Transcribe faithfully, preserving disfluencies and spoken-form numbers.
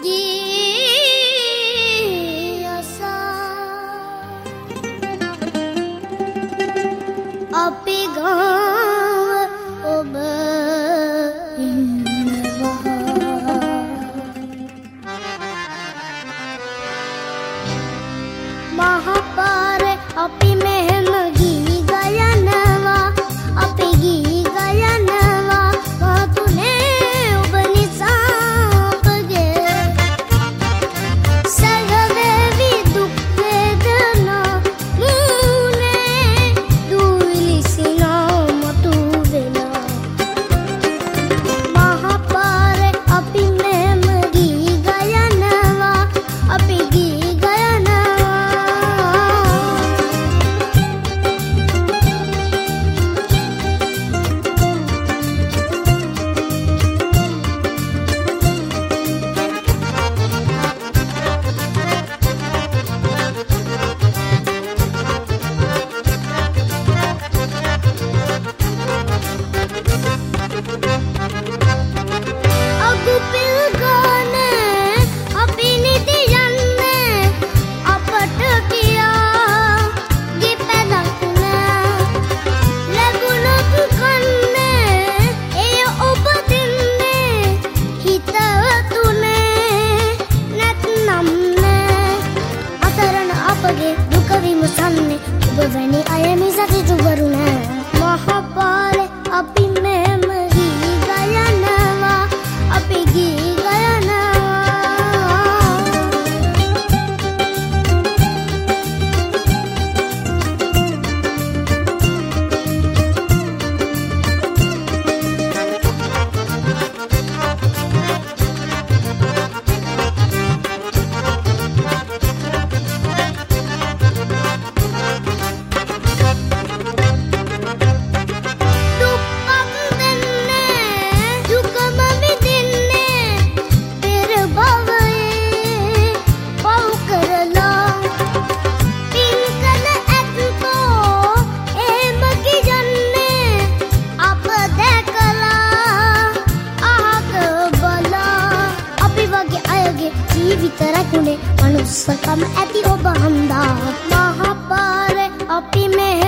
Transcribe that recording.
අපි ගාව ඔබ ඉන්නවා මහපාරේ අපි මෙහෙම ගී ගයනවා අපි ගී ගයනවා මාතුනේ ඔබ නිසා අපගේ සැගවේවි දුක් වේදනා වැනි අය මිසති දුවරු නෑ මහපාරේ අපි මෙහෙම ගී ගයනවා අපි ගී ගයනවා විතරකුනේ මනුස්සකම ඇති ඔබ හන්දා මහපාරේ අපි මෙහෙ